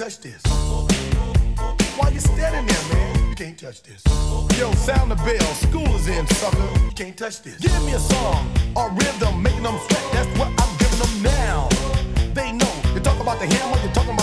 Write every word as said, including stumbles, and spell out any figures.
touch this. Why you standing there, man? You can't touch this. Yo, sound the bell, school is in, sucker. You can't touch this. Give me a song, a rhythm, making them sweat. That's what I'm giving them now. They know. You talk about the hammer, you're talking about